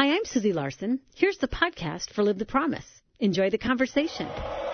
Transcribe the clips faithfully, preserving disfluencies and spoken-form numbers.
Hi, I'm Susie Larson. Here's the podcast for Live the Promise. Enjoy the conversation.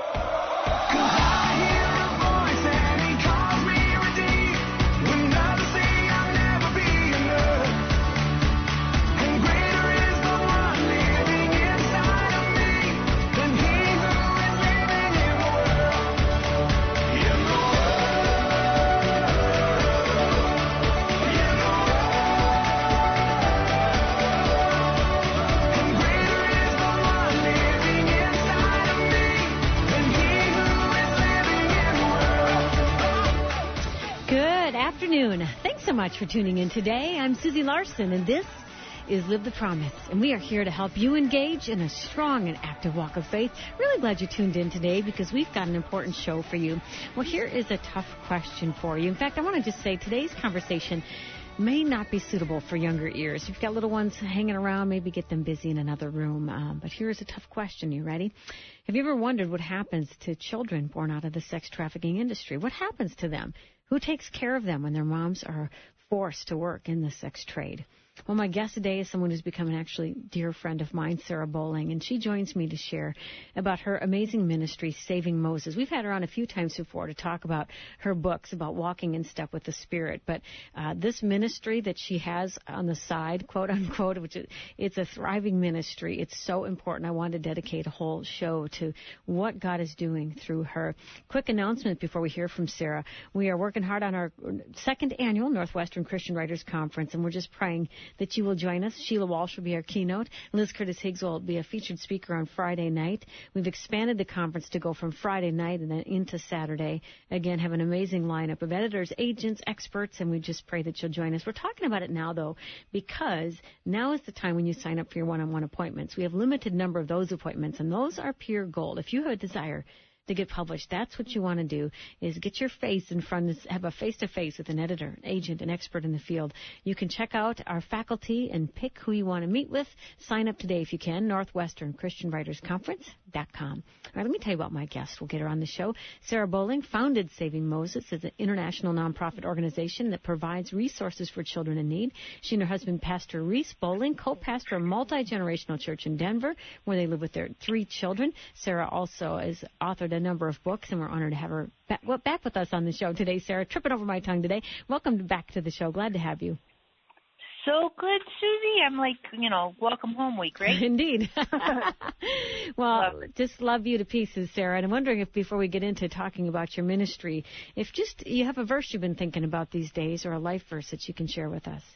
Afternoon. Thanks so much for tuning in today. I'm Susie Larson, and this is Live the Promise, and we are here to help you engage in a strong and active walk of faith. Really glad you tuned in today because we've got an important show for you. Well, here is a tough question for you. In fact, I want to just say today's conversation may not be suitable for younger ears. If you've got little ones hanging around, maybe get them busy in another room. Um, but here's a tough question. You ready? Have you ever wondered what happens to children born out of the sex trafficking industry? What happens to them? Who takes care of them when their moms are forced to work in the sex trade? Well, my guest today is someone who's become an actually dear friend of mine, Sarah Bowling, and she joins me to share about her amazing ministry, Saving Moses. We've had her on a few times before to talk about her books, about walking in step with the Spirit, but uh, this ministry that she has on the side, quote unquote, which is, it's a thriving ministry. It's so important. I wanted to dedicate a whole show to what God is doing through her. Quick announcement before we hear from Sarah. We are working hard on our second annual Northwestern Christian Writers Conference, and we're just praying that you will join us. Sheila Walsh will be our keynote. Liz Curtis Higgs will be a featured speaker on Friday night. We've expanded the conference to go from Friday night and then into Saturday. Again, have an amazing lineup of editors, agents, experts, and we just pray that you'll join us. We're talking about it now, though, because now is the time when you sign up for your one-on-one appointments. We have a limited number of those appointments, and those are pure gold. If you have a desire to get published, that's what you want to do, is get your face in front of, have a face-to-face with an editor, an agent, an expert in the field. You can check out our faculty and pick who you want to meet with. Sign up today if you can, Northwestern Christian Writers Conference dot com. All right, let me tell you about my guest. We'll get her on the show. Sarah Bowling founded Saving Moses as an international nonprofit organization that provides resources for children in need. She and her husband, Pastor Reese Bowling, co-pastor a multi-generational church in Denver, where they live with their three children. Sarah also has authored a number of books, and we're honored to have her back, well, back with us on the show today. Sarah, tripping over my tongue today. Welcome back to the show. Glad to have you. So good, Susie. I'm like, you know, welcome home week, right? Indeed. Well, love just love you to pieces, Sarah. And I'm wondering if before we get into talking about your ministry, if just you have a verse you've been thinking about these days or a life verse that you can share with us.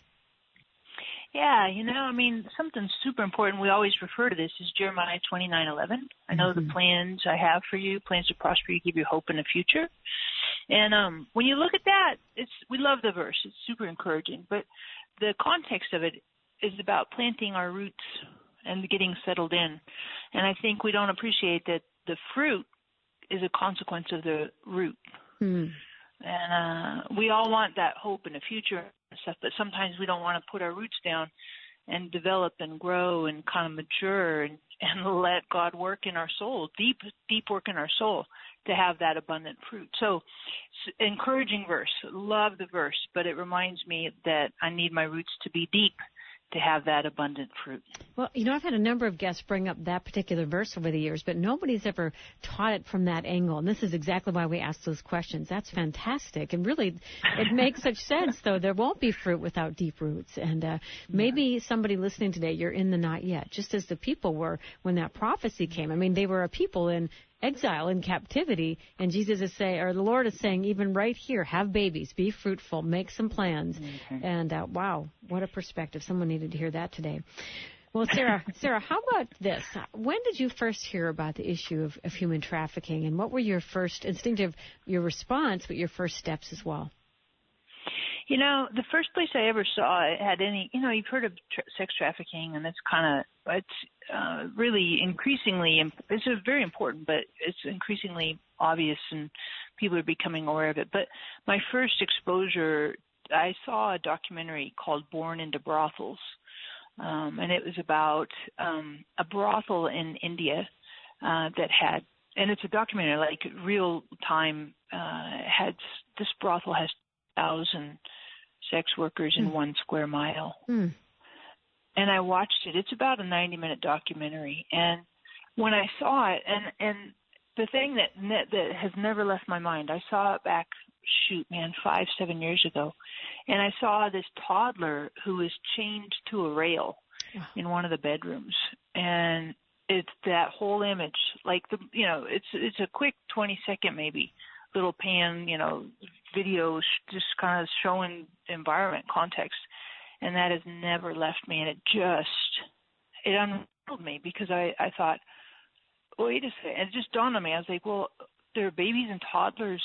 Yeah, you know, I mean, something super important. We always refer to this is Jeremiah twenty-nine eleven. I know mm-hmm. the plans I have for you, plans to prosper you, give you hope in the future. And um, when you look at that, it's we love the verse. It's super encouraging. But the context of it is about planting our roots and getting settled in. And I think we don't appreciate that the fruit is a consequence of the root. Mm. And uh, we all want that hope in the future and stuff, but sometimes we don't want to put our roots down and develop and grow and kind of mature and, and let God work in our soul, deep, deep work in our soul to have that abundant fruit. So encouraging verse, love the verse, but it reminds me that I need my roots to be deep to have that abundant fruit. Well, you know, I've had a number of guests bring up that particular verse over the years, but nobody's ever taught it from that angle. And this is exactly why we ask those questions. That's fantastic. And really, it makes such sense, though. There won't be fruit without deep roots. And uh, maybe yeah. somebody listening today, you're in the not yet, just as the people were when that prophecy came. I mean, they were a people in exile, in captivity, and Jesus is saying, or the Lord is saying, even right here, have babies, be fruitful, make some plans. Okay. And uh, wow, what a perspective. Someone needed to hear that today. Well, Sarah, Sarah, how about this? When did you first hear about the issue of, of human trafficking, and what were your first instinctive, your response, but your first steps as well? You know, the first place I ever saw it had any, you know, you've heard of tra- sex trafficking, and it's kind of, it's uh, really increasingly, it's a very important, but it's increasingly obvious and people are becoming aware of it. But my first exposure, I saw a documentary called Born into Brothels, um, and it was about um, a brothel in India uh, that had, and it's a documentary, like real time, uh, had, this brothel has thousand sex workers in mm. one square mile. Mm. and I watched it. It's about a ninety-minute documentary, and when I saw it, and and the thing that that has never left my mind, I saw it back, shoot, man, five, seven years ago, and I saw this toddler who was chained to a rail in one of the bedrooms, and it's that whole image, like the, you know, it's it's a quick twenty second maybe little pan, you know, video just kind of showing the environment context, and that has never left me, and it just it unraveled me because I I thought, wait a second, and it just dawned on me. I was like, well, there are babies and toddlers.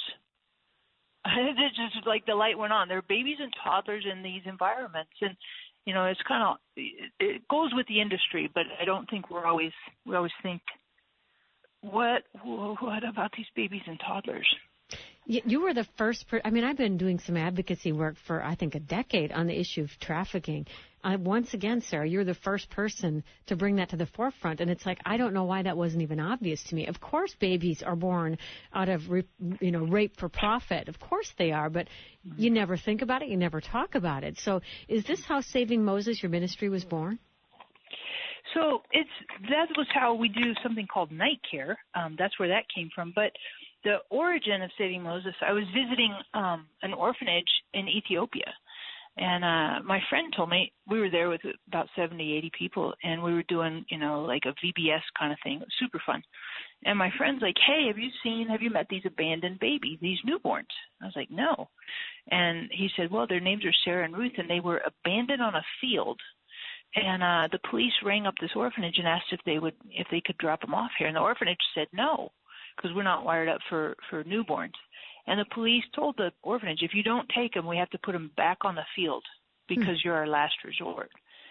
It's just like the light went on. There are babies and toddlers in these environments, and you know, it's kind of it, it goes with the industry, but I don't think we're always we always think, what what about these babies and toddlers? You were the first per- I mean, I've been doing some advocacy work for, I think, a decade on the issue of trafficking. Uh, once again, Sarah, you're the first person to bring that to the forefront. And it's like, I don't know why that wasn't even obvious to me. Of course, babies are born out of, you know, rape for profit. Of course they are. But you never think about it. You never talk about it. So is this how Saving Moses, your ministry, was born? So it's that was how we do something called night care. Um, that's where that came from. But the origin of Saving Moses, I was visiting um, an orphanage in Ethiopia, and uh, my friend told me, we were there with about seventy, eighty people, and we were doing, you know, like a V B S kind of thing. It was super fun. And my friend's like, hey, have you seen, have you met these abandoned babies, these newborns? I was like, no. And he said, well, their names are Sarah and Ruth, and they were abandoned on a field. And uh, the police rang up this orphanage and asked if they would, if they could drop them off here. And the orphanage said no, because we're not wired up for, for newborns. And the police told the orphanage, if you don't take them, we have to put them back on the field because mm. you're our last resort.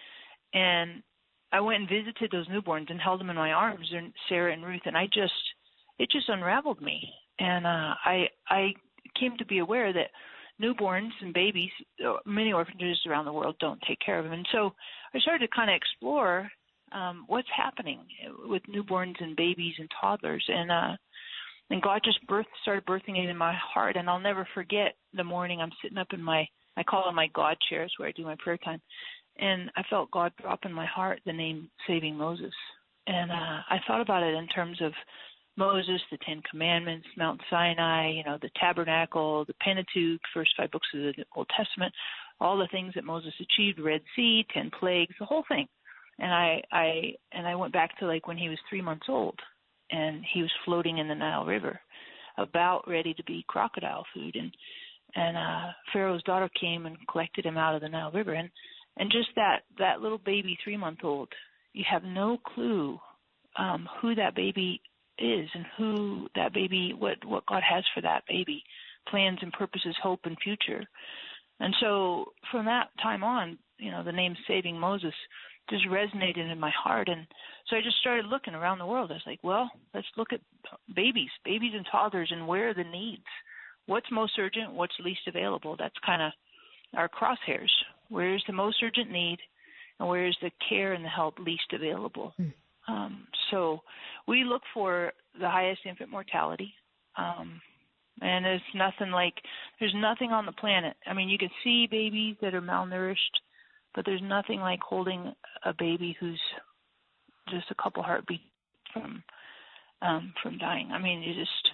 And I went and visited those newborns and held them in my arms, and Sarah and Ruth, and I just, it just unraveled me. And uh, I, I came to be aware that newborns and babies, many orphanages around the world don't take care of them. And so I started to kind of explore um, what's happening with newborns and babies and toddlers. And uh, and God just birthed, started birthing it in my heart. And I'll never forget the morning I'm sitting up in my, I call it my God chairs where I do my prayer time. And I felt God drop in my heart the name Saving Moses. And uh, I thought about it in terms of Moses, the Ten Commandments, Mount Sinai, you know, the Tabernacle, the Pentateuch, first five books of the Old Testament, all the things that Moses achieved, Red Sea, ten plagues, the whole thing. And I, I, and I went back to like when he was three months old, and he was floating in the Nile River, about ready to be crocodile food. And and uh, Pharaoh's daughter came and collected him out of the Nile River. And and just that that little baby, three month old, you have no clue um, who that baby is and who that baby, what what God has for that baby, plans and purposes, hope and future. And so from that time on, you know, the name Saving Moses just resonated in my heart. And so I just started looking around the world. I was like, well, let's look at babies, babies and toddlers, and where are the needs? What's most urgent? What's least available? That's kind of our crosshairs. Where's the most urgent need, and where's the care and the help least available? Mm. Um, so we look for the highest infant mortality. Um, and there's nothing like, there's nothing on the planet. I mean, you can see babies that are malnourished, but there's nothing like holding a baby who's just a couple heartbeats from um, from dying. I mean, you just,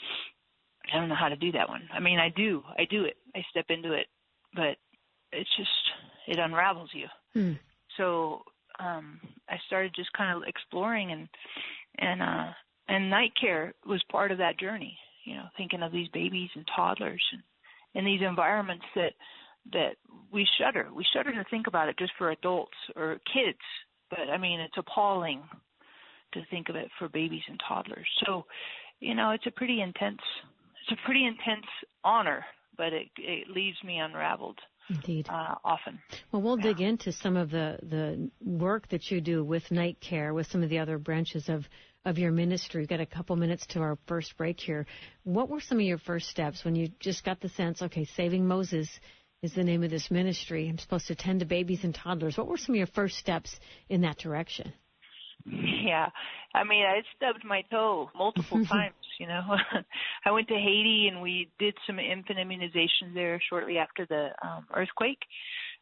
I don't know how to do that one. I mean, I do. I do it. I step into it. But it's just, it unravels you. Hmm. So um, I started just kind of exploring, and and uh, and night care was part of that journey, you know, thinking of these babies and toddlers and in these environments that that we shudder. We shudder to think about it just for adults or kids, but I mean, it's appalling to think of it for babies and toddlers. So, you know, it's a pretty intense, it's a pretty intense honor, but it, it leaves me unraveled. Indeed. Uh, often. Well, we'll yeah. dig into some of the, the work that you do with night care, with some of the other branches of, of your ministry. We've got a couple minutes to our first break here. What were some of your first steps when you just got the sense, okay, Saving Moses is the name of this ministry. I'm supposed to tend to babies and toddlers. What were some of your first steps in that direction? Yeah. I mean, I stubbed my toe multiple times, you know. I went to Haiti, and we did some infant immunizations there shortly after the um, earthquake.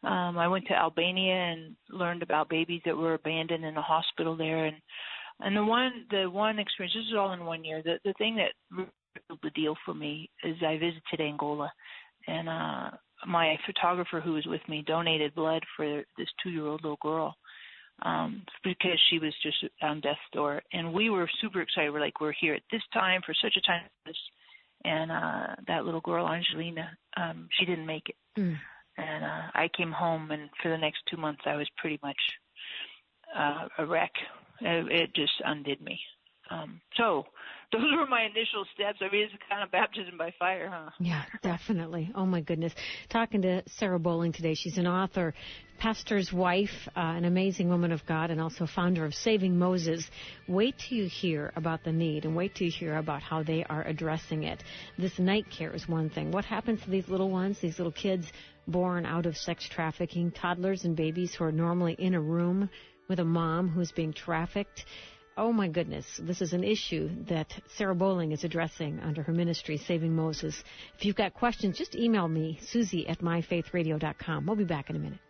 Um, I went to Albania and learned about babies that were abandoned in a hospital there. And and the one the one experience, this is all in one year. The the thing that really sealed the deal for me is I visited Angola, and uh, my photographer who was with me donated blood for this two-year-old little girl. Um, because she was just on death's door, and we were super excited. We're like, we're here at this time for such a time as this, and uh, that little girl, Angelina, um, she didn't make it, mm. and uh, I came home, and for the next two months, I was pretty much uh, a wreck. It, it just undid me. Um, so those were my initial steps. I mean, it's kind of baptism by fire, huh? Yeah, definitely. Oh, my goodness. Talking to Sarah Bowling today. She's an author, pastor's wife, uh, an amazing woman of God, and also founder of Saving Moses. Wait till you hear about the need, and wait till you hear about how they are addressing it. This night care is one thing. What happens to these little ones, these little kids born out of sex trafficking, toddlers and babies who are normally in a room with a mom who's being trafficked? Oh, my goodness. This is an issue that Sarah Bowling is addressing under her ministry, Saving Moses. If you've got questions, just email me, Susie at my faith radio dot com. We'll be back in a minute.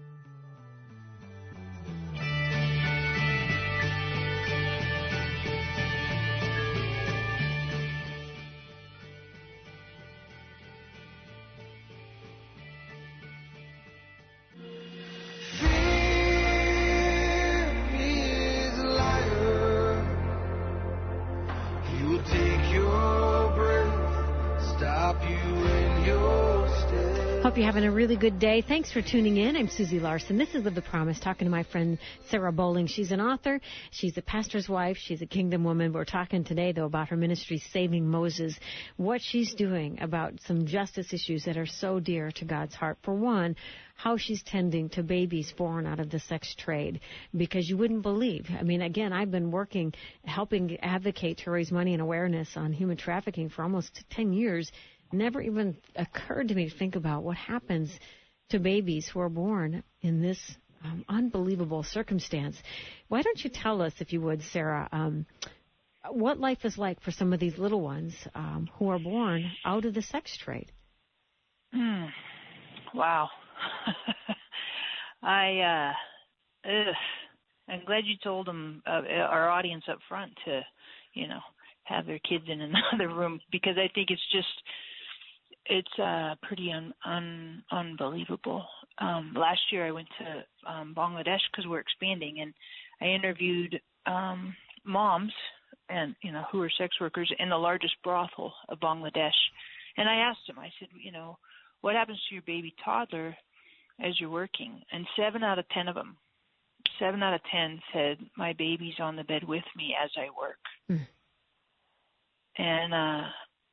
Hope you're having a really good day. Thanks for tuning in. I'm Susie Larson. This is Live the Promise, talking to my friend Sarah Bowling. She's an author. She's a pastor's wife. She's a kingdom woman. We're talking today, though, about her ministry, Saving Moses, what she's doing about some justice issues that are so dear to God's heart. For one, how she's tending to babies born out of the sex trade, because you wouldn't believe. I mean, again, I've been working, helping advocate to raise money and awareness on human trafficking for almost ten years. Never even occurred to me to think about what happens to babies who are born in this um, unbelievable circumstance. Why don't you tell us, if you would, Sarah, um, what life is like for some of these little ones um, who are born out of the sex trade? Mm. Wow. I, uh, ugh. I'm glad you told them, uh, our audience up front, to, you know, have their kids in another room, because I think it's just, it's uh, pretty un, un, unbelievable. Um, last year I went to um, Bangladesh because we're expanding, and I interviewed um, moms and, you know, who are sex workers in the largest brothel of Bangladesh. And I asked them, I said, you know, what happens to your baby toddler as you're working? And seven out of ten of them, seven out of ten said, my baby's on the bed with me as I work. Mm. And uh,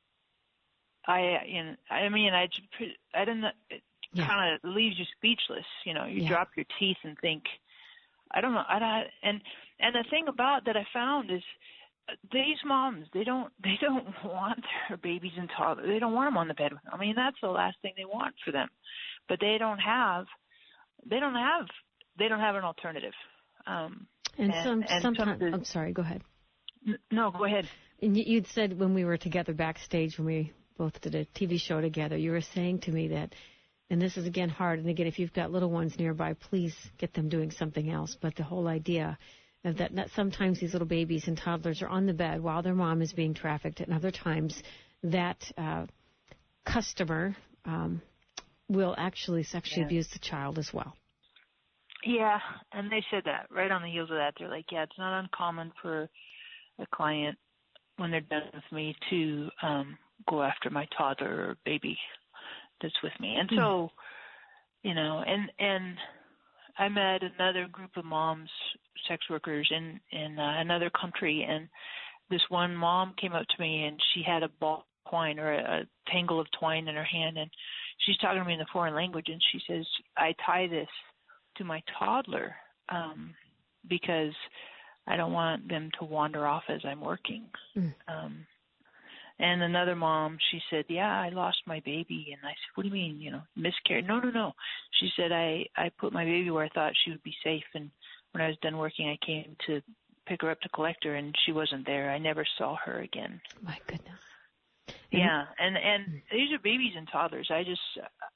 I, you know, I mean, I, I didn't. It yeah. kind of leaves you speechless. You know, you yeah. drop your teeth and think, I don't know. I don't. And and the thing about that I found is, these moms, they don't they don't want their babies and toddlers. They don't want them on the bed. I mean, that's the last thing they want for them. But they don't have. They don't have. They don't have an alternative. Um, and and, some, and sometimes. Some, I'm sorry. Go ahead. N- no, go ahead. And you'd said when we were together backstage, when we both did a T V show together, you were saying to me that, and this is, again, hard, and again, if you've got little ones nearby, please get them doing something else, but the whole idea of that, that sometimes these little babies and toddlers are on the bed while their mom is being trafficked, and other times that uh, customer um, will actually sexually yeah. abuse the child as well. Yeah, and they said that right on the heels of that. They're like, yeah, it's not uncommon for a client, when they're done with me, to um, go after my toddler or baby that's with me. And so, you know, and and I met another group of moms, sex workers in, in uh, another country, and this one mom came up to me, and she had a ball of twine, or a, a tangle of twine in her hand, and she's talking to me in the foreign language, and she says, I tie this to my toddler um, because I don't want them to wander off as I'm working. Mm. Um, and another mom, she said, yeah, I lost my baby. And I said, what do you mean, you know, miscarried? No, no, no. She said, I, I put my baby where I thought she would be safe. And when I was done working, I came to pick her up to collect her, and she wasn't there. I never saw her again. My goodness. Yeah, and, and these are babies and toddlers. I just,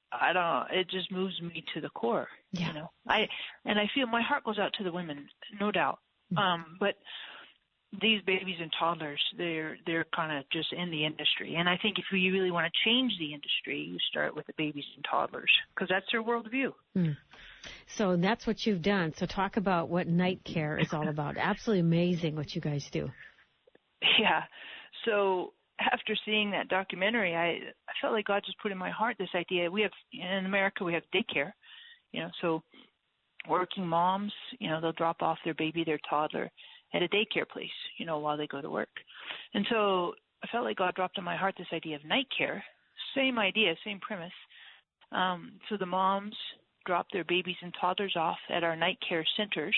I don't know, it just moves me to the core. Yeah. You know, I and I feel my heart goes out to the women, no doubt. Mm-hmm. Um, but these babies and toddlers, they're they're kind of just in the industry. And I think if you really want to change the industry, you start with the babies and toddlers because that's their worldview. Mm. So that's what you've done. So talk about what Night Care is all about. Absolutely amazing what you guys do. Yeah. So after seeing that documentary, I, I felt like God just put in my heart this idea. We have, in America, we have daycare, you know, so working moms, you know, they'll drop off their baby, their toddler at a daycare place, you know, while they go to work. And so I felt like God dropped in my heart this idea of night care. Same idea, same premise. Um, so the moms drop their babies and toddlers off at our night care centers,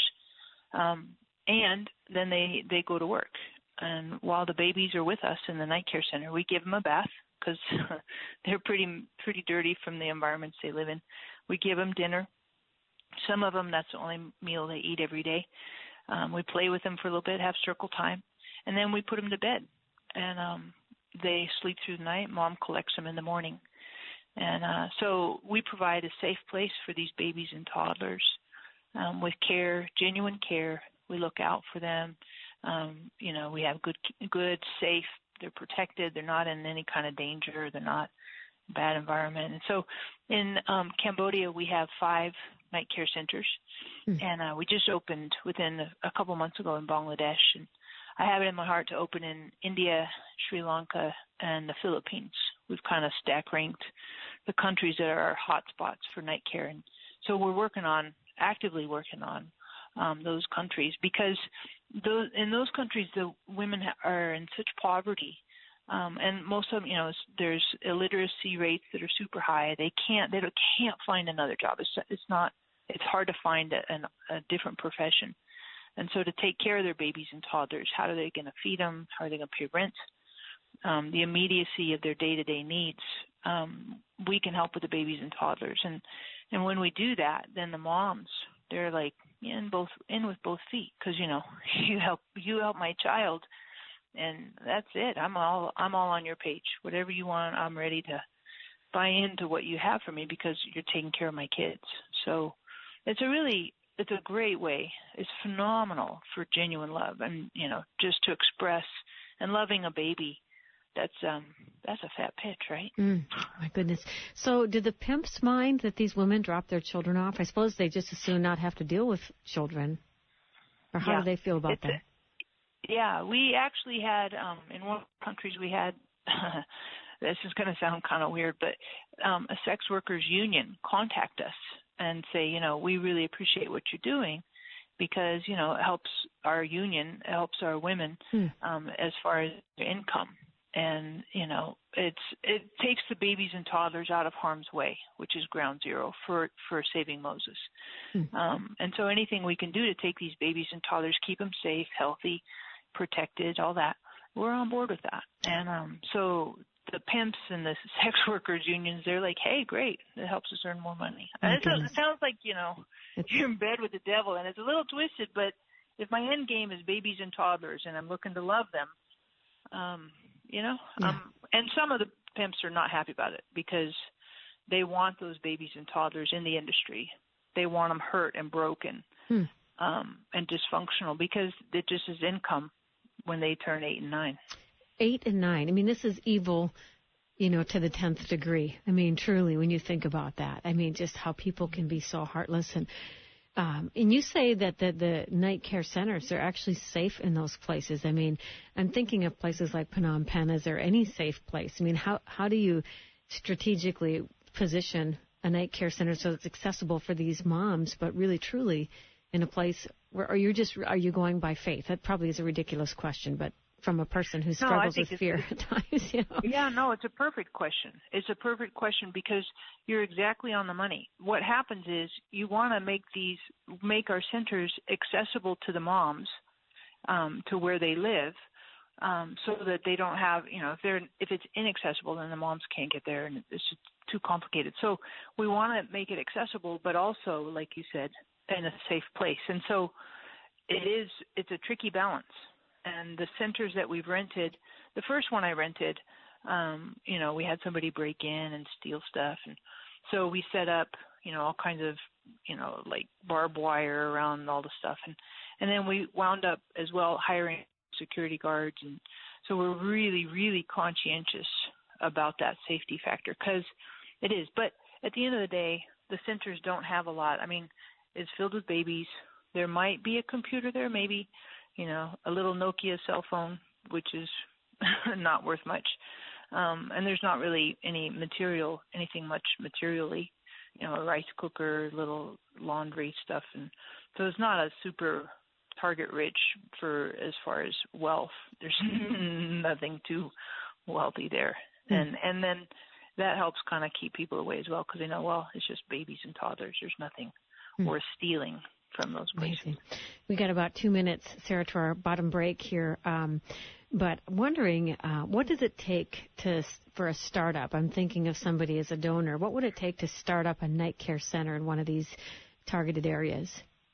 um, and then they, they go to work. And while the babies are with us in the night care center, we give them a bath because they're pretty pretty dirty from the environments they live in. We give them dinner. Some of them, that's the only meal they eat every day. Um, we play with them for a little bit, have circle time, and then we put them to bed. And um, they sleep through the night. Mom collects them in the morning. And uh, so we provide a safe place for these babies and toddlers um, with care, genuine care. We look out for them. Um, you know, we have good, good, safe, they're protected, they're not in any kind of danger, they're not in a bad environment. And so in um, Cambodia, we have five night care centers, mm-hmm. and uh, we just opened within a, a couple months ago in Bangladesh. And I have it in my heart to open in India, Sri Lanka, and the Philippines. We've kind of stack ranked the countries that are our hot spots for night care. And so we're working on, actively working on Um, those countries because those, in those countries the women are in such poverty, um, and most of them, you know, there's illiteracy rates that are super high. They can't they can't find another job. It's it's not it's hard to find a, an, a different profession, and so to take care of their babies and toddlers, how are they going to feed them? How are they going to pay rent? Um, the immediacy of their day-to-day needs. Um, we can help with the babies and toddlers, and and when we do that, then the moms, they're like in both in with both feet because you know you help you help my child, and that's it. I'm all I'm all on your page. Whatever you want, I'm ready to buy into what you have for me because you're taking care of my kids. So it's a really it's a great way. It's phenomenal for genuine love and you know just to express and loving a baby. That's um that's a fat pitch, right? Mm, my goodness. So do the pimps mind that these women drop their children off? I suppose they just as soon not have to deal with children. Or how yeah. do they feel about it's that? A, yeah, we actually had, um, in one of the countries we had, this is going to sound kind of weird, but um, a sex workers union contact us and say, you know, we really appreciate what you're doing because, you know, it helps our union, it helps our women hmm. um, as far as their income. And, you know, it's it takes the babies and toddlers out of harm's way, which is ground zero for, for saving Moses. Hmm. Um, and so anything we can do to take these babies and toddlers, keep them safe, healthy, protected, all that, we're on board with that. And um, so the pimps and the sex workers unions, they're like, hey, great, it helps us earn more money. And it, it sounds like, you know, it's... you're in bed with the devil, and it's a little twisted, but if my end game is babies and toddlers and I'm looking to love them, um, you know, yeah. um, and some of the pimps are not happy about it because they want those babies and toddlers in the industry. They want them hurt and broken hmm. um, and dysfunctional because it just is income when they turn eight and nine. Eight and nine. I mean, this is evil, you know, to the tenth degree. I mean, truly, when you think about that. I mean, just how people can be so heartless. And Um, and you say that the, the night care centers are actually safe in those places. I mean, I'm thinking of places like Phnom Penh. Is there any safe place? I mean, how how do you strategically position a night care center so it's accessible for these moms, but really truly in a place where are you just are you going by faith? That probably is a ridiculous question, but from a person who struggles no, with fear at times, you know. Yeah, no, it's a perfect question. It's a perfect question because you're exactly on the money. What happens is you want to make these, make our centers accessible to the moms, um, to where they live, um, so that they don't have, you know, if they're, if it's inaccessible, then the moms can't get there and it's just too complicated. So we want to make it accessible, but also, like you said, in a safe place. And so it is, it's a tricky balance. And the centers that we've rented, the first one I rented, um, you know, we had somebody break in and steal stuff. And so we set up, you know, all kinds of, you know, like barbed wire around all the stuff. And, and then we wound up as well hiring security guards. And so we're really, really conscientious about that safety factor because it is. But at the end of the day, the centers don't have a lot. I mean, it's filled with babies. There might be a computer there, maybe, you know, a little Nokia cell phone, which is not worth much. Um, and there's not really any material, anything much materially, you know, a rice cooker, little laundry stuff. And so it's not a super target rich for as far as wealth. There's nothing too wealthy there. Mm. And and then that helps kind of keep people away as well because they know, well, it's just babies and toddlers. There's nothing mm. worth stealing from those places. Amazing. We got about two minutes, Sarah, to our bottom break here. Um, but I'm wondering, uh, what does it take to for a startup? I'm thinking of somebody as a donor. What would it take to start up a night care center in one of these targeted areas?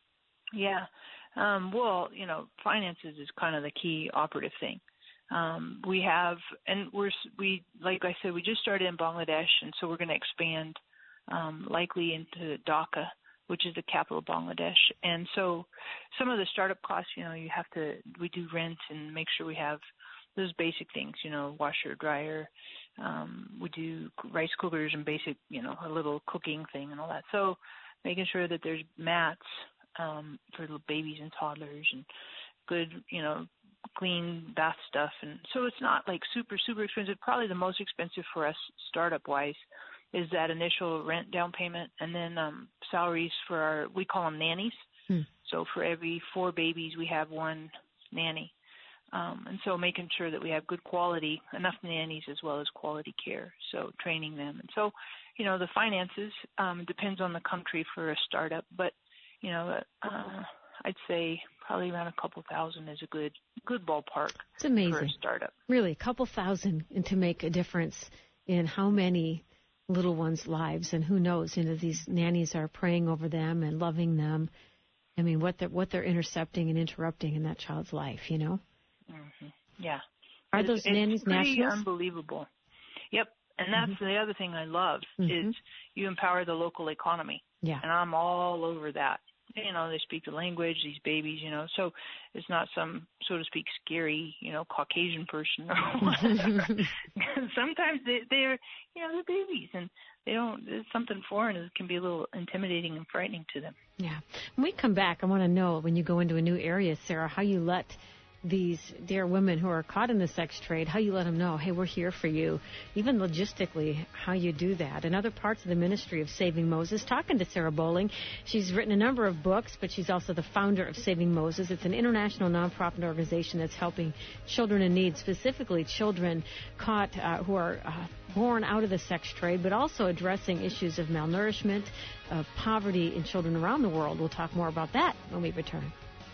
Yeah. Um, well, you know, finances is kind of the key operative thing. Um, we have, and we're, we, like I said, we just started in Bangladesh, and so we're going to expand um, likely into Dhaka, which is the capital of Bangladesh. And so some of the startup costs, you know, you have to, we do rent and make sure we have those basic things, you know, washer, dryer. Um, we do rice cookers and basic, you know, a little cooking thing and all that. So making sure that there's mats um, for little babies and toddlers and good, you know, clean bath stuff. And so it's not like super, super expensive. Probably the most expensive for us startup-wise is that initial rent down payment, and then um, salaries for our, we call them nannies. Hmm. So for every four babies, we have one nanny. Um, and so making sure that we have good quality, enough nannies as well as quality care, so training them. And so, you know, the finances um, depends on the country for a startup, but, you know, uh, I'd say probably around a couple thousand is a good good ballpark. It's amazing. For a startup. Really, a couple thousand and to make a difference in how many little ones' lives, and who knows, you know, these nannies are praying over them and loving them. I mean, what they're, what they're intercepting and interrupting in that child's life, you know? Mm-hmm. Yeah. Are it's, those it's nannies pretty nationals? Unbelievable. Yep. And that's mm-hmm. the other thing I love mm-hmm. is you empower the local economy. Yeah. And I'm all over that. You know, they speak the language, these babies, you know, so it's not some, so to speak, scary, you know, Caucasian person or whatever. Sometimes they, they're, you know, they're babies and they don't, there's something foreign that can be a little intimidating and frightening to them. Yeah. When we come back, I want to know, when you go into a new area, Sarah, how you let these dear women who are caught in the sex trade, how you let them know, hey, we're here for you, even logistically, how you do that. And other parts of the ministry of Saving Moses, talking to Sarah Bowling. She's written a number of books, but she's also the founder of Saving Moses. It's an international nonprofit organization that's helping children in need, specifically children caught uh, who are uh, born out of the sex trade, but also addressing issues of malnourishment, of poverty in children around the world. We'll talk more about that when we return.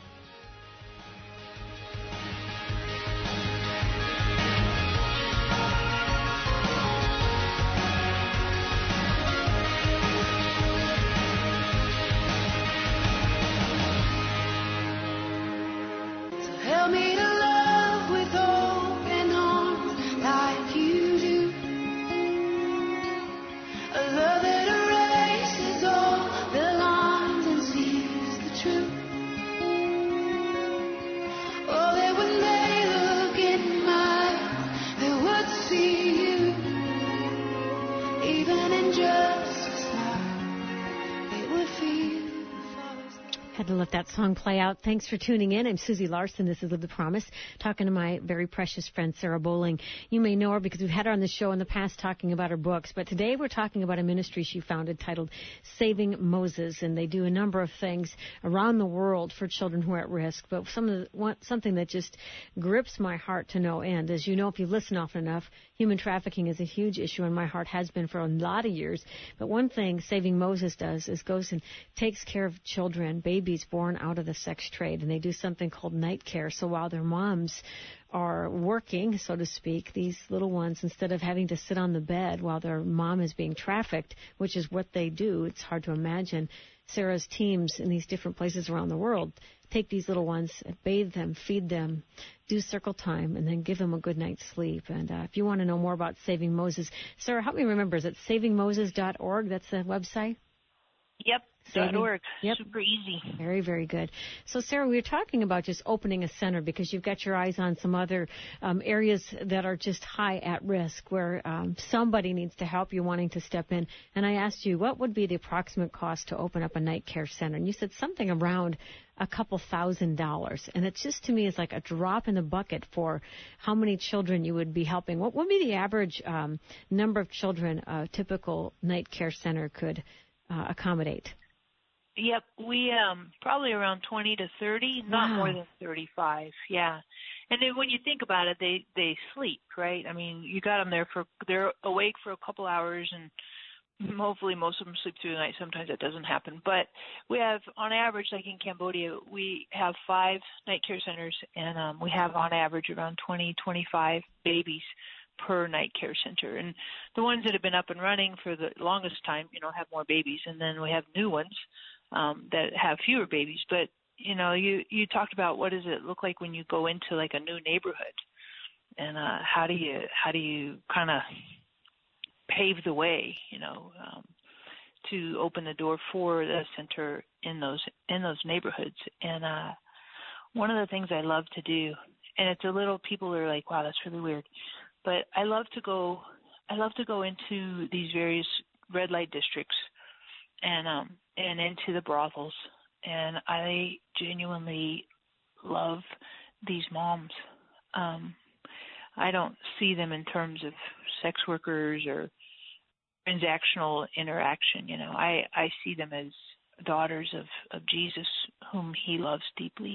Had to let that song play out. Thanks for tuning in. I'm Susie Larson. This is Live the Promise, talking to my very precious friend, Sarah Bowling. You may know her because we've had her on the show in the past talking about her books, but today we're talking about a ministry she founded titled Saving Moses, and they do a number of things around the world for children who are at risk. But some of the, something that just grips my heart to no end, as you know, if you listen often enough, human trafficking is a huge issue, and my heart has been for a lot of years. But one thing Saving Moses does is goes and takes care of children, babies, born out of the sex trade, and they do something called night care. So while their moms are working, so to speak, these little ones, instead of having to sit on the bed while their mom is being trafficked, which is what they do, it's hard to imagine, Sarah's teams in these different places around the world take these little ones, bathe them, feed them, do circle time, and then give them a good night's sleep. And uh, if you want to know more about Saving Moses, Sarah, help me remember, is it saving moses dot org? That's the website? Yep. Saving, .org. Yep. Super easy. Very, very good. So, Sarah, we were talking about just opening a center because you've got your eyes on some other um, areas that are just high at risk where um, somebody needs to help you wanting to step in. And I asked you, what would be the approximate cost to open up a night care center? And you said something around a couple thousand dollars. And it's just, to me, is like a drop in the bucket for how many children you would be helping. What would be the average um, number of children a typical night care center could uh, accommodate? Yep, we um probably around twenty to thirty, not Wow. more than thirty-five. Yeah, and then when you think about it, they they sleep, right? I mean, you got them there for they're awake for a couple hours, and hopefully most of them sleep through the night. Sometimes that doesn't happen, but we have on average, like in Cambodia, we have five night care centers, and um, we have on average around twenty, twenty-five babies per night care center. And the ones that have been up and running for the longest time, you know, have more babies, and then we have new ones. Um, that have fewer babies. But, you know, you, you talked about what does it look like when you go into like a new neighborhood, and uh, how do you how do you kind of pave the way, you know, um, to open the door for the center in those in those neighborhoods. And uh, one of the things I love to do, and it's a little, people are like, wow, that's really weird, but I love to go I love to go into these various red light districts and um and into the brothels, and I genuinely love these moms. Um, I don't see them in terms of sex workers or transactional interaction. You know, I, I see them as daughters of, of Jesus, whom He loves deeply,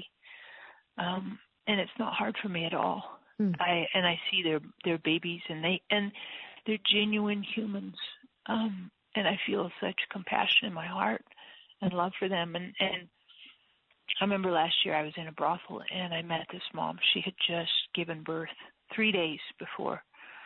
um, and it's not hard for me at all. Mm. I and I see their their babies, and they and they're genuine humans. Um, And I feel such compassion in my heart and love for them. And, and I remember last year I was in a brothel and I met this mom. She had just given birth three days before.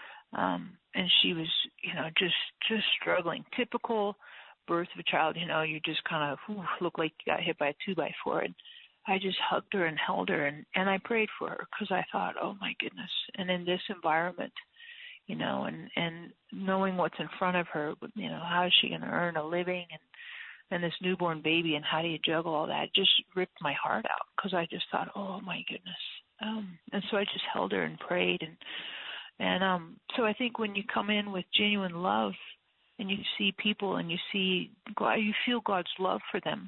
Um, and she was, you know, just, just struggling. Typical birth of a child, you know, you just kind of whew, look like you got hit by a two by four. And I just hugged her and held her, and, and I prayed for her because I thought, oh my goodness. And in this environment, you know, and, and knowing what's in front of her, you know, how is she going to earn a living, and, and this newborn baby, and how do you juggle all that? It just ripped my heart out because I just thought, oh my goodness. Um, and so I just held her and prayed. And, and um, so I think when you come in with genuine love and you see people and you see, God, you feel God's love for them,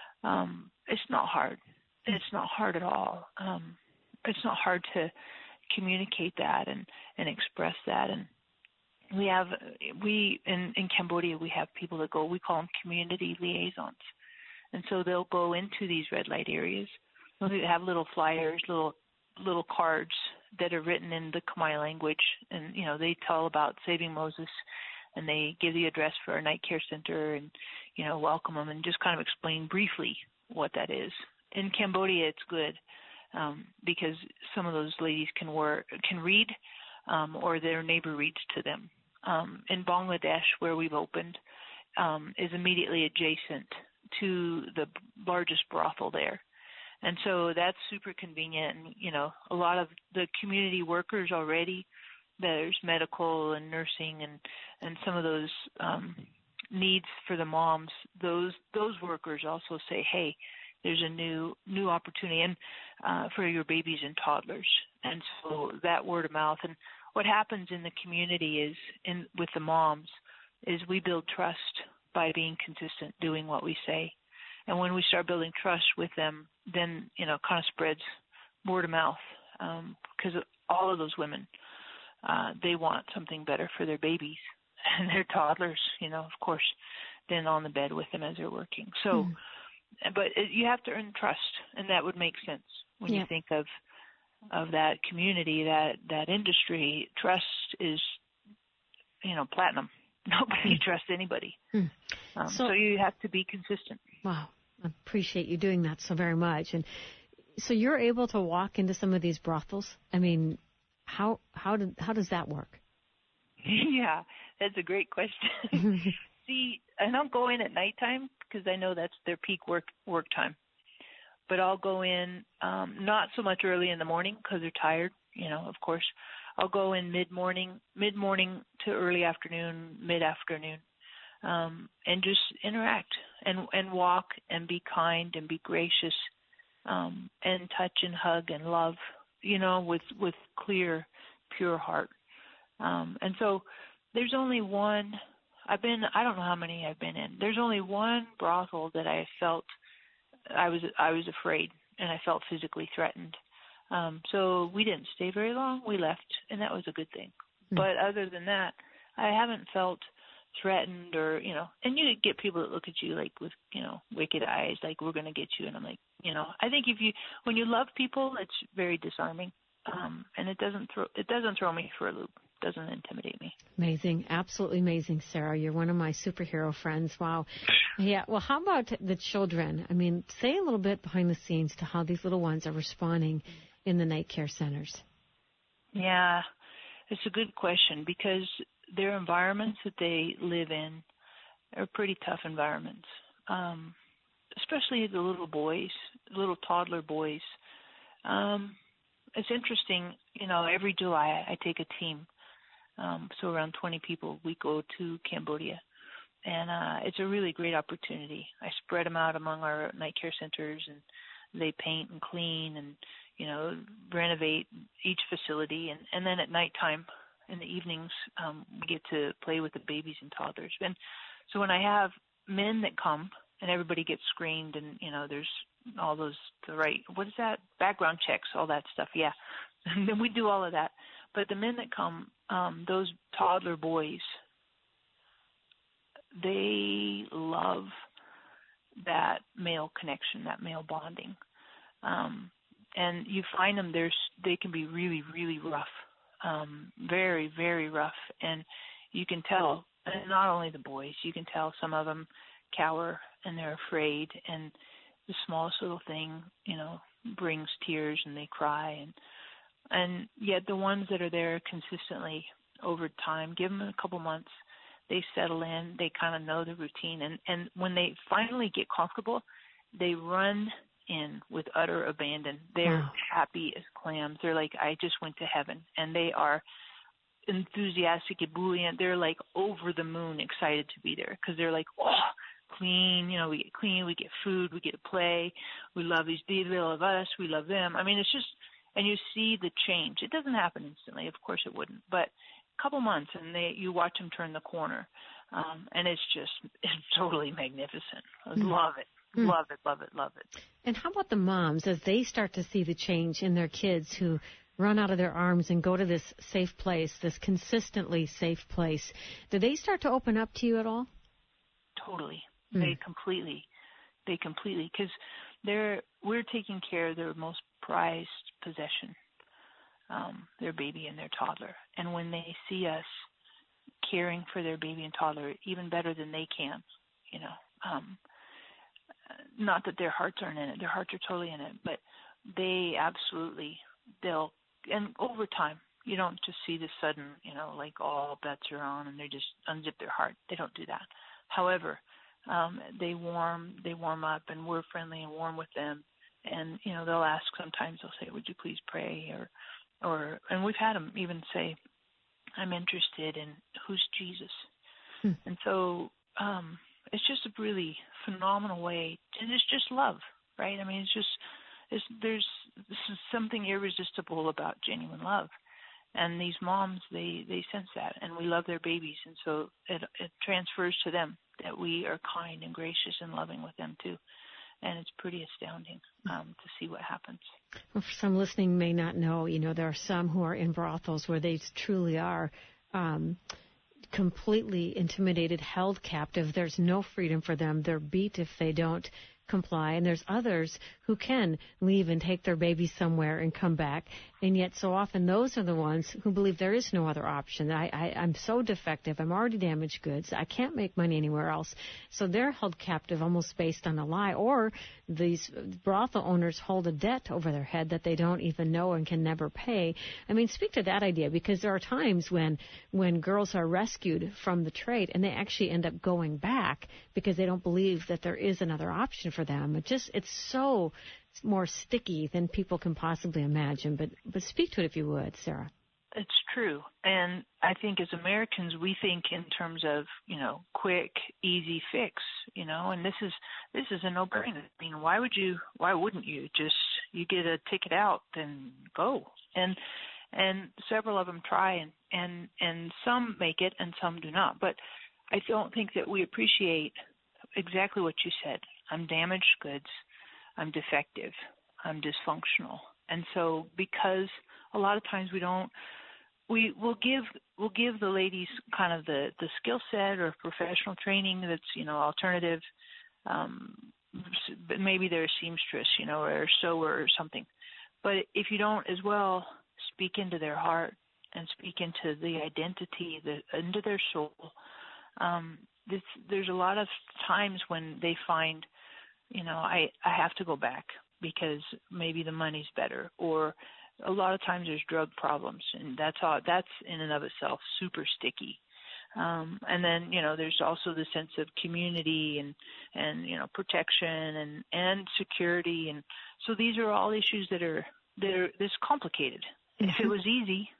um, it's not hard. It's not hard at all. Um, it's not hard to communicate that and, and express that. And we have, we, in, in Cambodia, we have people that go, we call them community liaisons. And so they'll go into these red light areas. They'll have little flyers, little, little cards that are written in the Khmer language. And, you know, they tell about Saving Moses, and they give the address for our night care center and, you know, welcome them and just kind of explain briefly what that is. In Cambodia, it's good. Um, because some of those ladies can work, can read, um, or their neighbor reads to them. Um, in Bangladesh, where we've opened, um, is immediately adjacent to the largest brothel there, and so that's super convenient. And you know, a lot of the community workers already, there's medical and nursing, and and some of those um, needs for the moms. Those those workers also say, hey, there's a new new opportunity and uh, for your babies and toddlers. And so that word of mouth. And what happens in the community is, in with the moms, is we build trust by being consistent, doing what we say. And when we start building trust with them, then, you know, it kind of spreads word of mouth, because um, all of those women, uh, they want something better for their babies and their toddlers, you know, of course, then on the bed with them as they're working. So, mm. But it, you have to earn trust, and that would make sense when yeah. you think of of that community, that that industry. Trust is, you know, platinum. Nobody mm. trusts anybody. Mm. Um, so, so you have to be consistent. Wow. I appreciate you doing that so very much. And so you're able to walk into some of these brothels? I mean, how how did how does that work? Yeah, that's a great question. See, I don't go in at nighttime because I know that's their peak work work time. But I'll go in um, not so much early in the morning because they're tired, you know, of course. I'll go in mid-morning, mid-morning to early afternoon, mid-afternoon, um, and just interact and, and walk and be kind and be gracious um, and touch and hug and love, you know, with, with clear, pure heart. Um, and so there's only one, I've been, I don't know how many I've been in. There's only one brothel that I felt I was I was afraid and I felt physically threatened. Um, so we didn't stay very long. We left, and that was a good thing. Mm. But other than that, I haven't felt threatened or, you know, and you get people that look at you like with, you know, wicked eyes, like we're going to get you. And I'm like, you know, I think if you, when you love people, it's very disarming. Um, and it doesn't throw, it doesn't throw me for a loop. Doesn't intimidate me. Amazing. Absolutely amazing, Sarah. You're one of my superhero friends. Wow. Yeah. Well, how about the children? I mean, say a little bit behind the scenes to how these little ones are responding in the night care centers. Yeah, it's a good question because their environments that they live in are pretty tough environments, um, especially the little boys, little toddler boys. Um, it's interesting, you know, every July I take a team. Um, so around twenty people, we go to Cambodia. And uh, it's a really great opportunity. I spread them out among our night care centers, and they paint and clean and, you know, renovate each facility. And, and then at nighttime, in the evenings, um, we get to play with the babies and toddlers. And so when I have men that come and everybody gets screened and, you know, there's all those, the right, what is that? Background checks, all that stuff, yeah. And then we do all of that. But the men that come, um, those toddler boys, they love that male connection, that male bonding. Um, and you find them, there's, they can be really, really rough, um, very, very rough. And you can tell, and not only the boys, you can tell some of them cower and they're afraid. And the smallest little thing, you know, brings tears and they cry. And And yet the ones that are there consistently over time, give them a couple months, they settle in, they kind of know the routine. And, and when they finally get comfortable, they run in with utter abandon. They're wow. happy as clams. They're like, I just went to heaven. And they are enthusiastic, ebullient. They're like over the moon excited to be there because they're like, oh, clean, you know, we get clean, we get food, we get to play. We love these, they love us, we love them. I mean, it's just, and you see the change. It doesn't happen instantly. Of course it wouldn't. But a couple months, and they you watch them turn the corner. Um, and it's just it's totally magnificent. I mm. love it. Mm. Love it, love it, love it. And how about the moms as they start to see the change in their kids who run out of their arms and go to this safe place, this consistently safe place? Do they start to open up to you at all? Totally. Mm. They completely. They completely. Because they're we're taking care of their most prized possession, um, their baby and their toddler. And when they see us caring for their baby and toddler even better than they can, you know, um, not that their hearts aren't in it, their hearts are totally in it, but they absolutely, they'll, and over time, you don't just see this sudden, you know, like all bets are on and they just unzip their heart. They don't do that. However, um, they warm, they warm up and we're friendly and warm with them. And, you know, they'll ask sometimes, they'll say, would you please pray? Or, or, and we've had them even say, I'm interested in who's Jesus. Hmm. And so um, it's just a really phenomenal way. And it's just love, right? I mean, it's just, it's, there's this is something irresistible about genuine love. And these moms, they, they sense that. And we love their babies. And so it, it transfers to them that we are kind and gracious and loving with them too. And it's pretty astounding um, to see what happens. Well, for some listening may not know, you know, there are some who are in brothels where they truly are um, completely intimidated, held captive. There's no freedom for them. They're beat if they don't comply, and there's others who can leave and take their baby somewhere and come back. And yet so often those are the ones who believe there is no other option. I, I, I'm so defective. I'm already damaged goods. I can't make money anywhere else. So they're held captive almost based on a lie. Or these brothel owners hold a debt over their head that they don't even know and can never pay. I mean, speak to that idea, because there are times when when girls are rescued from the trade and they actually end up going back because they don't believe that there is another option for them. It just, it's so more sticky than people can possibly imagine. But, but speak to it if you would, Sarah. It's true. And I think as Americans, we think in terms of, you know, quick, easy fix, you know, and this is, this is a no-brainer. I mean, why would you, why wouldn't you just, you get a ticket out, then go. And, and several of them try, and, and, and some make it and some do not. But I don't think that we appreciate exactly what you said. I'm damaged goods. I'm defective. I'm dysfunctional. And so because a lot of times we don't, we will give we'll give the ladies kind of the, the skill set or professional training that's, you know, alternative. Um, maybe they're a seamstress, you know, or a sewer or something. But if you don't as well speak into their heart and speak into the identity, the, into their soul, um, this, there's a lot of times when they find, you know, I, I have to go back because maybe the money's better, or a lot of times there's drug problems, and that's all, that's in and of itself super sticky. Um, and then, you know, there's also the sense of community and, and, you know, protection and, and security. And so these are all issues that are, that are this complicated. Mm-hmm. If it was easy,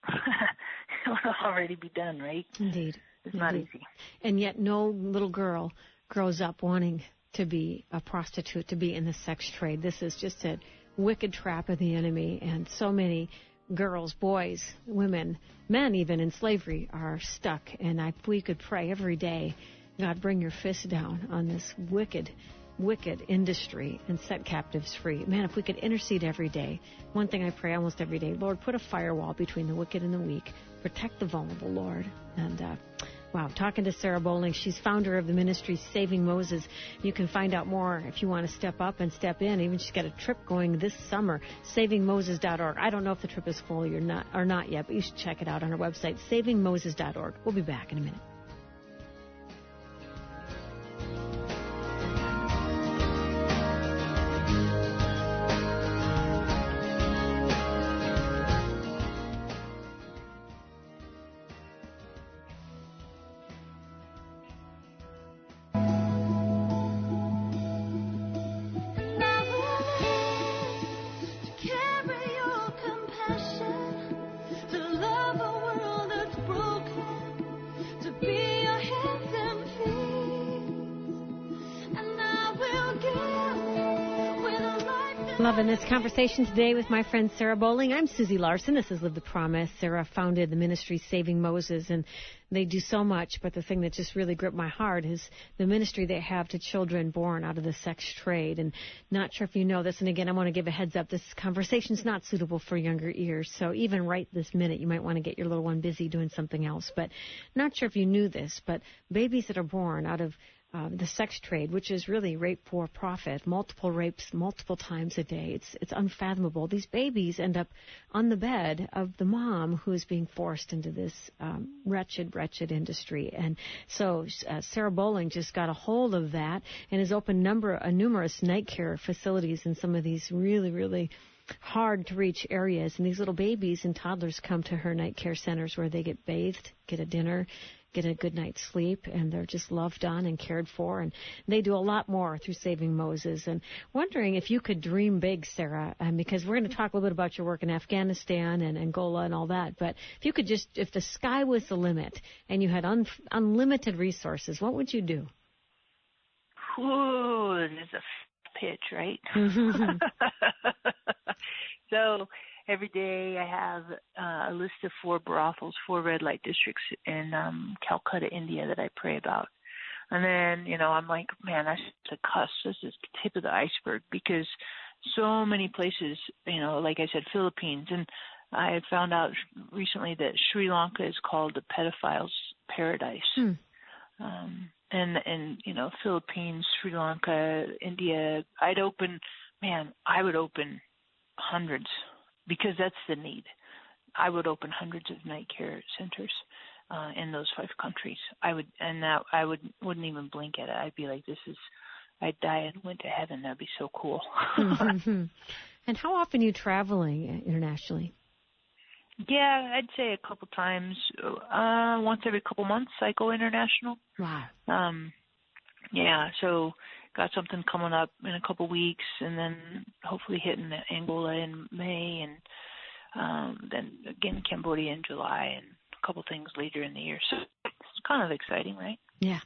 it would already be done, right? Indeed. It's Indeed. not easy. And yet no little girl grows up wanting to be a prostitute, to be in the sex trade. This is just a wicked trap of the enemy, and so many girls, boys, women, men even in slavery are stuck. And if we could pray every day, God, bring your fist down on this wicked, wicked industry and set captives free. Man, if we could intercede every day. One thing I pray almost every day, Lord, put a firewall between the wicked and the weak. Protect the vulnerable, Lord. And, uh, wow, talking to Sarah Bowling. She's founder of the ministry Saving Moses. You can find out more if you want to step up and step in. Even she's got a trip going this summer, saving moses dot org. I don't know if the trip is full or not, or not yet, but you should check it out on her website, saving moses dot org. We'll be back in a minute. Loving this conversation today with my friend Sarah Bowling. I'm Susie Larson. This is Live the Promise. Sarah founded the ministry Saving Moses, and they do so much, but the thing that just really gripped my heart is the ministry they have to children born out of the sex trade. And not sure if you know this, and again, I want to give a heads up, this conversation's not suitable for younger ears, so even right this minute, you might want to get your little one busy doing something else. But not sure if you knew this, but babies that are born out of Uh, the sex trade, which is really rape for profit, multiple rapes multiple times a day. It's it's unfathomable. These babies end up on the bed of the mom who is being forced into this um, wretched, wretched industry. And so uh, Sarah Bowling just got a hold of that and has opened number uh, numerous night care facilities in some of these really, really hard to reach areas. And these little babies and toddlers come to her night care centers where they get bathed, get a dinner, get a good night's sleep, and they're just loved on and cared for. And they do a lot more through Saving Moses. And wondering if you could dream big, Sarah, um, because we're going to talk a little bit about your work in Afghanistan and Angola and all that. But if you could just, if the sky was the limit and you had un- unlimited resources, what would you do? Ooh, there's a pitch, right? So every day I have uh, a list of four brothels, four red light districts in um, Calcutta, India that I pray about. And then, you know, I'm like, man, that's the cusp. This is the tip of the iceberg, because so many places, you know, like I said, Philippines. And I had found out recently that Sri Lanka is called the pedophile's paradise. Hmm. Um, and and you know, Philippines, Sri Lanka, India. I'd open, man, I would open hundreds because that's the need. I would open hundreds of night care centers uh, in those five countries. I would, and that I would wouldn't even blink at it. I'd be like, this is, I'd die and went to heaven. That'd be so cool. Mm-hmm. And how often are you traveling internationally? Yeah, I'd say a couple times. Uh, once every couple months, I go international. Wow. Um, yeah, so got something coming up in a couple weeks, and then hopefully hitting Angola in May, and um, then again Cambodia in July, and a couple things later in the year. So it's kind of exciting, right? Yeah.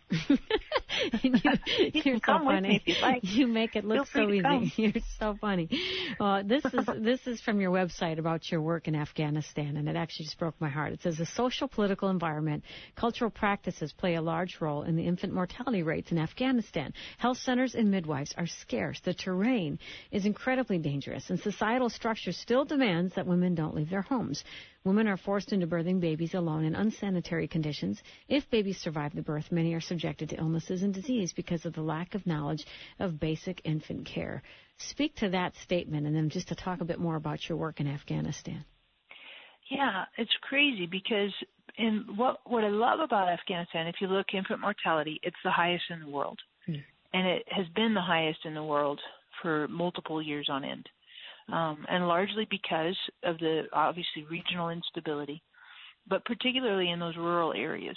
you, you you're come so with funny. me if you'd like. You make it look so easy. Come. You're so funny. Uh, this is this is from your website about your work in Afghanistan, and it actually just broke my heart. It says the social, political environment, cultural practices play a large role in the infant mortality rates in Afghanistan. Health centers and midwives are scarce. The terrain is incredibly dangerous, and societal structure still demands that women don't leave their homes. Women are forced into birthing babies alone in unsanitary conditions. If babies survive the birth, many are subjected to illnesses and disease because of the lack of knowledge of basic infant care. Speak to that statement, and then just to talk a bit more about your work in Afghanistan. Yeah, it's crazy because in what what I love about Afghanistan, if you look infant mortality, it's the highest in the world. Hmm. And it has been the highest in the world for multiple years on end. Um, and largely because of the, obviously, regional instability, but particularly in those rural areas.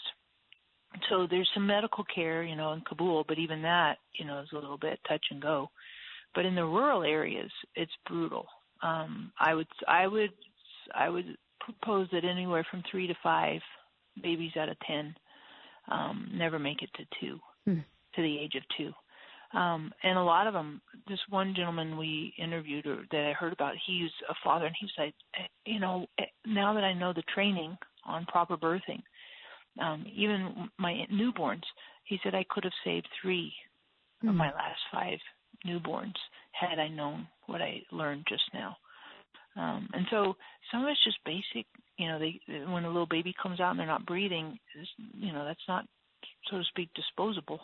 So there's some medical care, you know, in Kabul, but even that, you know, is a little bit touch and go. But in the rural areas, it's brutal. Um, I would, I would, I would propose that anywhere from three to five babies out of ten um, never make it to two, hmm. to the age of two. Um, and a lot of them, this one gentleman we interviewed or that I heard about, he's a father, and he was like, you know, now that I know the training on proper birthing, um, even my newborns, he said I could have saved three mm. of my last five newborns had I known what I learned just now. Um, and so some of it's just basic, you know, they, when a little baby comes out and they're not breathing, you know, that's not, so to speak, disposable.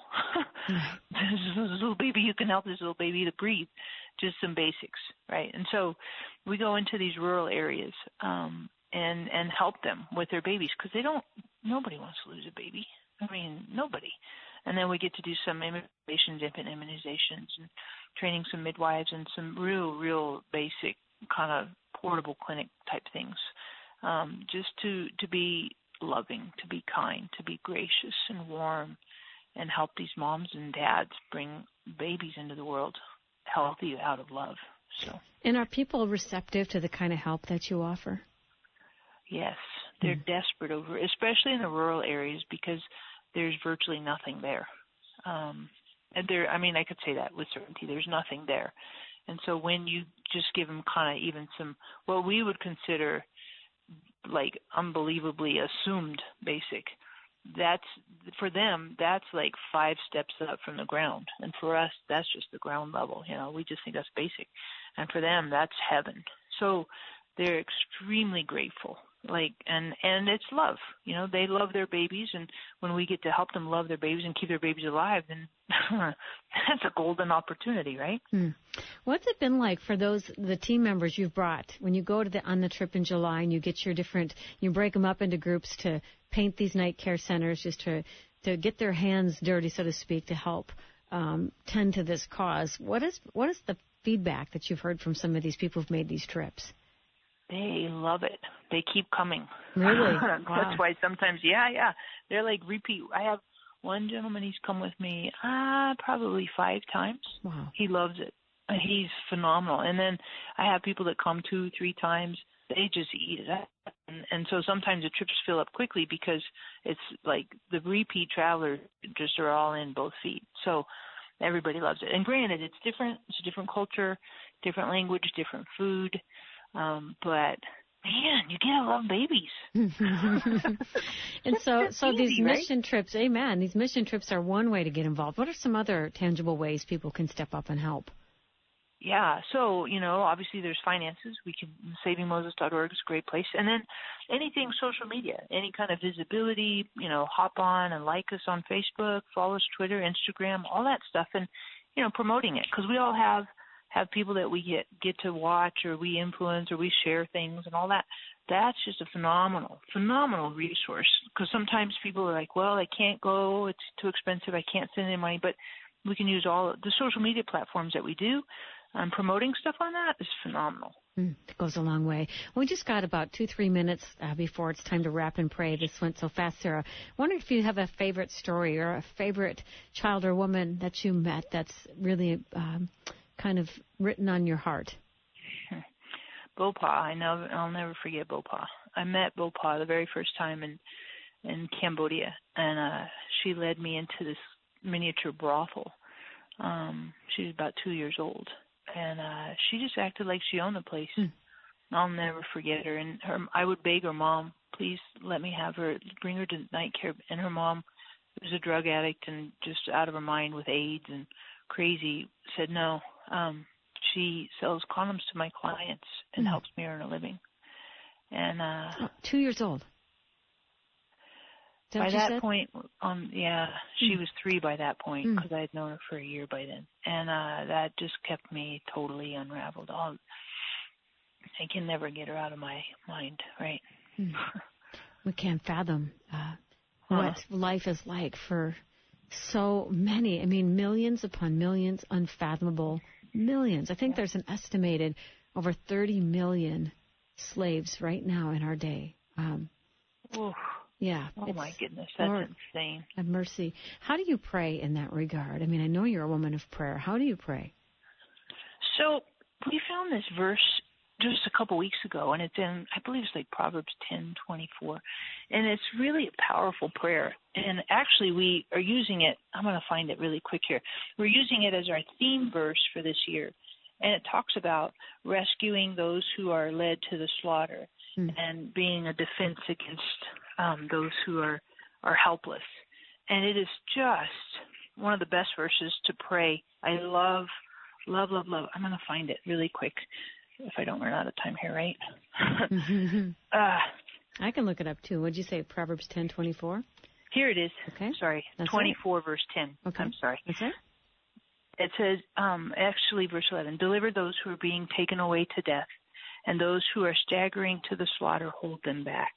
This little baby, you can help this little baby to breathe. Just some basics, right? And so we go into these rural areas um, and and help them with their babies because they don't. Nobody wants to lose a baby. I mean, nobody. And then we get to do some immunizations, infant immunizations, and training some midwives and some real, real basic kind of portable clinic type things, um, just to to be loving, to be kind, to be gracious and warm, and help these moms and dads bring babies into the world healthy out of love. So. And are people receptive to the kind of help that you offer? Yes, they're mm. desperate over, especially in the rural areas, because there's virtually nothing there. Um, and there, I mean, I could say that with certainty. There's nothing there, and so when you just give them kind of even some what we would consider like unbelievably assumed basic, that's for them, that's like five steps up from the ground. And for us, that's just the ground level. You know, we just think that's basic. And for them, that's heaven. So they're extremely grateful. Like, and, and it's love. You know, they love their babies. And when we get to help them love their babies and keep their babies alive, then that's a golden opportunity, right? Hmm. What's it been like for those, the team members you've brought, when you go to the, on the trip in July and you get your different, you break them up into groups to paint these night care centers just to, to get their hands dirty, so to speak, to help um, tend to this cause. What is, what is the feedback that you've heard from some of these people who've made these trips? They love it. They keep coming. Really? That's Wow. why sometimes, yeah, yeah. They're like repeat. I have one gentleman, he's come with me uh, probably five times. Wow. He loves it. He's phenomenal. And then I have people that come two, three times. They just eat it up. And, and so sometimes the trips fill up quickly because it's like the repeat travelers just are all in both feet. So everybody loves it. And granted, it's different. It's a different culture, different language, different food. Um, but man, you gotta love babies. And so, so easy, these right? mission trips, amen. These mission trips are one way to get involved. What are some other tangible ways people can step up and help? Yeah, so, you know, obviously there's finances. We can, saving moses dot org is a great place. And then anything social media, any kind of visibility, you know, hop on and like us on Facebook, follow us Twitter, Instagram, all that stuff, and, you know, promoting it. Because we all have, have people that we get, get to watch or we influence or we share things and all that. That's just a phenomenal, phenomenal resource. Because sometimes people are like, well, I can't go, it's too expensive, I can't send any money. But we can use all the social media platforms that we do. Um, promoting stuff on that is phenomenal. Mm, it goes a long way. Well, we just got about two, three minutes uh, before it's time to wrap and pray. This went so fast, Sarah. I wonder if you have a favorite story or a favorite child or woman that you met that's really um, kind of written on your heart. Beaupa, I know, I'll never forget Beaupa. I met Beaupa the very first time in in Cambodia, and uh, she led me into this miniature brothel. Um, she was about two years old. And uh, she just acted like she owned the place. Mm. I'll never forget her. And her, I would beg her mom, please let me have her, bring her to night care. And her mom was a drug addict and just out of her mind with AIDS and crazy, said no. Um, she sells condoms to my clients and mm. helps me earn a living. And uh, oh, two years old. That by that said? point, um, yeah, she mm. was three by that point because mm. I had known her for a year by then, and uh, that just kept me totally unraveled. I'll, I can never get her out of my mind, right? Mm. We can't fathom uh, what huh. life is like for so many. I mean, millions upon millions, unfathomable millions. I think yeah. there's an estimated over thirty million slaves right now in our day. Um, Oof. Yeah. Oh, my goodness. That's Lord, insane. Have mercy. How do you pray in that regard? I mean, I know you're a woman of prayer. How do you pray? So we found this verse just a couple weeks ago, and it's in, I believe it's like Proverbs ten twenty-four, and it's really a powerful prayer. And actually, we are using it. I'm going to find it really quick here. We're using it as our theme verse for this year, and it talks about rescuing those who are led to the slaughter hmm. and being a defense against Um, those who are, are helpless. And it is just one of the best verses to pray. I love, love, love, love. I'm going to find it really quick if I don't run out of time here, right? uh, I can look it up, too. What did you say, Proverbs ten twenty-four? Here it is. Okay. Sorry, That's twenty-four, right. verse ten. Okay. I'm sorry. That's right. It says, um, actually, verse eleven, deliver those who are being taken away to death, and those who are staggering to the slaughter, hold them back.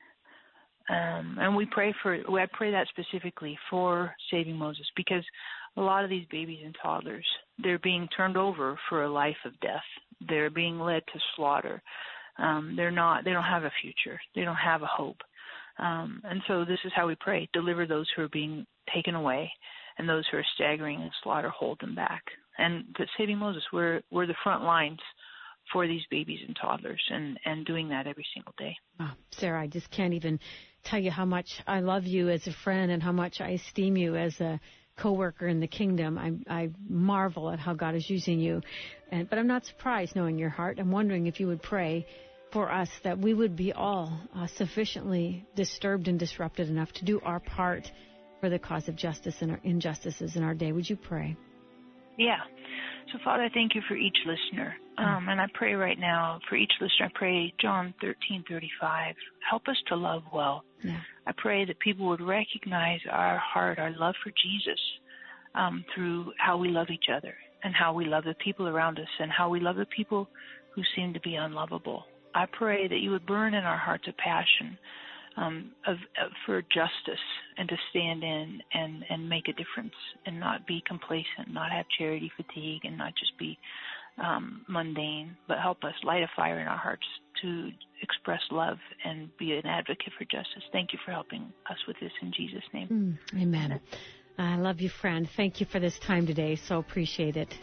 Um, and we pray for, I pray that specifically for Saving Moses, because a lot of these babies and toddlers, they're being turned over for a life of death. They're being led to slaughter. Um, they're not, they don't have a future. They don't have a hope. Um, and so this is how we pray: deliver those who are being taken away, and those who are staggering in slaughter, hold them back. And the Saving Moses, we're, we're the front lines for these babies and toddlers, and, and doing that every single day. Oh, Sarah, I just can't even tell you how much I love you as a friend and how much I esteem you as a co-worker in the kingdom. I, I marvel at how God is using you. And, but I'm not surprised knowing your heart. I'm wondering if you would pray for us that we would be all uh, sufficiently disturbed and disrupted enough to do our part for the cause of justice and our injustices in our day. Would you pray? Yeah. So, Father, I thank you for each listener. Um, and I pray right now for each listener, I pray John thirteen thirty-five, help us to love well. Yeah. I pray that people would recognize our heart, our love for Jesus, um, through how we love each other and how we love the people around us and how we love the people who seem to be unlovable. I pray that you would burn in our hearts a passion um, of, of for justice and to stand in and, and make a difference and not be complacent, not have charity fatigue, and not just be um, mundane, but help us light a fire in our hearts to express love and be an advocate for justice. Thank you for helping us with this in Jesus' name. Mm, amen. I love you, friend. Thank you for this time today. So appreciate it.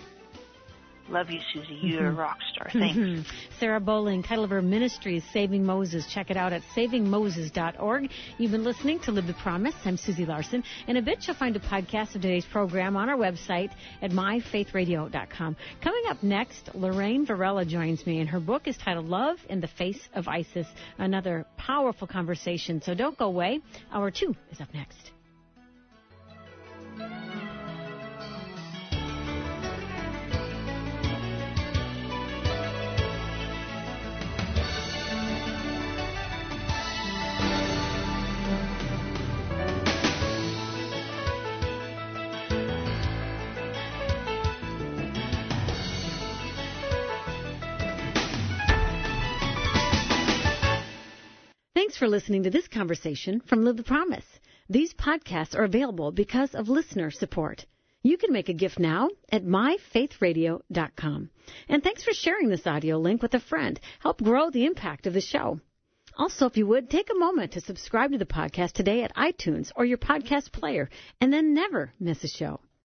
Love you, Susie. You're mm-hmm. a rock star. Thanks. Mm-hmm. Sarah Bowling, Kettle River Ministries, Saving Moses. Check it out at saving moses dot org. You've been listening to Live the Promise. I'm Susie Larson. In a bit, you'll find a podcast of today's program on our website at my faith radio dot com. Coming up next, Lorraine Varela joins me, and her book is titled Love in the Face of ISIS. Another powerful conversation, so don't go away. Hour two is up next. Thanks for listening to this conversation from Live the Promise. These podcasts are available because of listener support. You can make a gift now at my faith radio dot com. And thanks for sharing this audio link with a friend. Help grow the impact of the show. Also, if you would, take a moment to subscribe to the podcast today at iTunes or your podcast player, and then never miss a show.